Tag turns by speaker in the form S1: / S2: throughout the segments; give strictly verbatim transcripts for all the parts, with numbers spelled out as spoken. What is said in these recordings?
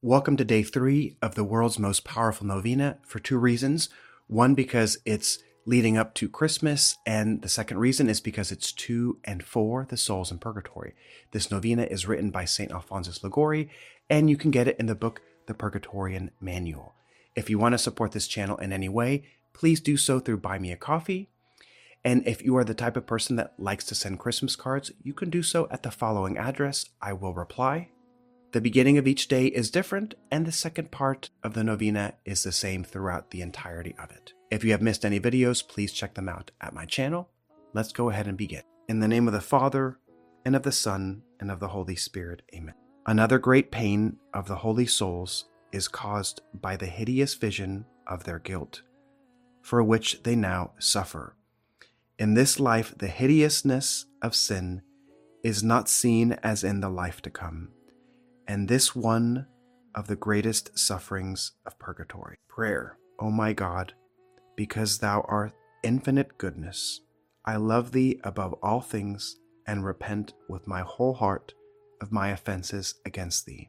S1: Welcome to day three of the world's most powerful novena for two reasons. One, because it's leading up to Christmas, and the second reason is because it's to and for the souls in purgatory. This novena is written by Saint Alphonsus Liguori, and you can get it in the book, The Purgatorian Manual. If you want to support this channel in any way, please do so through Buy Me a Coffee. And if you are the type of person that likes to send Christmas cards, you can do so at the following address. I will reply. The beginning of each day is different, and the second part of the novena is the same throughout the entirety of it. If you have missed any videos, please check them out at my channel. Let's go ahead and begin. In the name of the Father, and of the Son, and of the Holy Spirit. Amen. Another great pain of the holy souls is caused by the hideous vision of their guilt, for which they now suffer. In this life, the hideousness of sin is not seen as in the life to come, and this one of the greatest sufferings of purgatory. Prayer. O my God, because thou art infinite goodness, I love thee above all things and repent with my whole heart of my offenses against thee.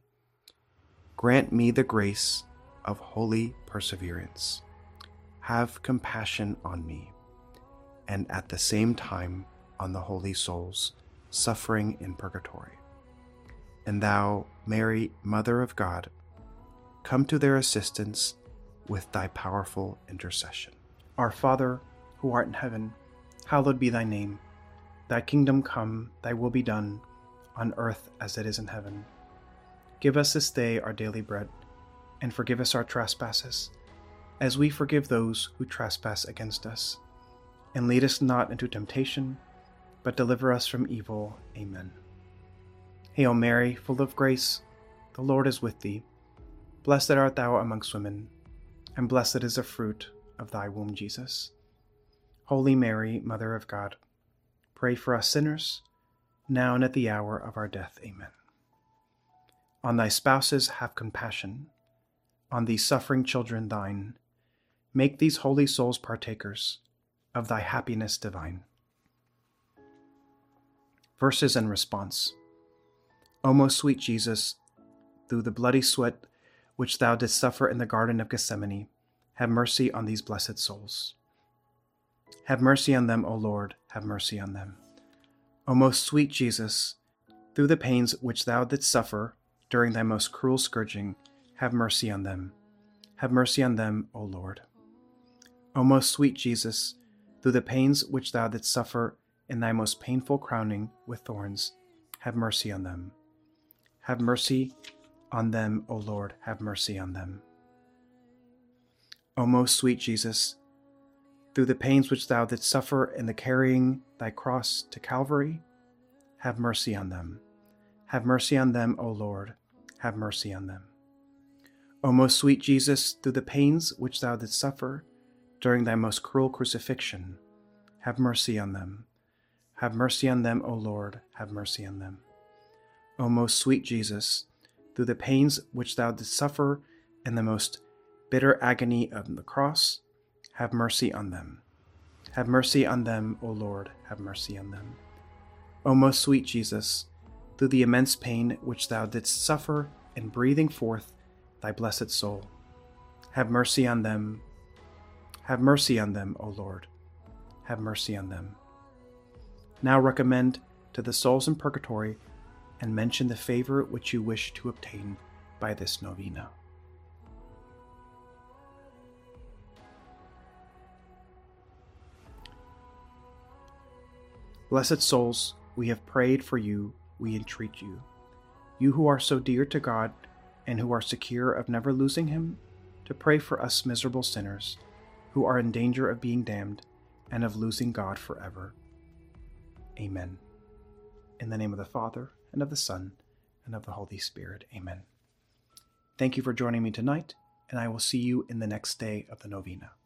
S1: Grant me the grace of holy perseverance. Have compassion on me, and at the same time on the holy souls suffering in purgatory. And thou, Mary, Mother of God, come to their assistance with thy powerful intercession. Our Father, who art in heaven, hallowed be thy name. Thy kingdom come, thy will be done, on earth as it is in heaven. Give us this day our daily bread, and forgive us our trespasses, as we forgive those who trespass against us. And lead us not into temptation, but deliver us from evil. Amen. Hail Mary, full of grace, the Lord is with thee. Blessed art thou amongst women, and blessed is the fruit of thy womb, Jesus. Holy Mary, Mother of God, pray for us sinners, now and at the hour of our death. Amen. On thy spouses have compassion, on these suffering children thine. Make these holy souls partakers of thy happiness divine. Verses and response. O most sweet Jesus, through the bloody sweat which thou didst suffer in the Garden of Gethsemane, have mercy on these blessed souls. Have mercy on them, O Lord, have mercy on them. O most sweet Jesus, through the pains which thou didst suffer during thy most cruel scourging, have mercy on them. Have mercy on them, O Lord. O most sweet Jesus, through the pains which thou didst suffer in thy most painful crowning with thorns, have mercy on them. Have mercy on them, O Lord, have mercy on them. O most sweet Jesus, through the pains which thou didst suffer in the carrying thy cross to Calvary, have mercy on them. Have mercy on them, O Lord, have mercy on them. O most sweet Jesus, through the pains which thou didst suffer during thy most cruel crucifixion, have mercy on them. Have mercy on them, O Lord, have mercy on them. O most sweet Jesus, through the pains which thou didst suffer in the most bitter agony of the cross, have mercy on them. Have mercy on them, O Lord, have mercy on them. O most sweet Jesus, through the immense pain which thou didst suffer in breathing forth thy blessed soul, have mercy on them. Have mercy on them, O Lord, have mercy on them. Now recommend to the souls in purgatory and mention the favor which you wish to obtain by this novena. Blessed souls, we have prayed for you, we entreat you. You who are so dear to God and who are secure of never losing him, to pray for us miserable sinners who are in danger of being damned and of losing God forever. Amen. In the name of the Father, and of the Son, and of the Holy Spirit. Amen. Thank you for joining me tonight, and I will see you in the next day of the novena.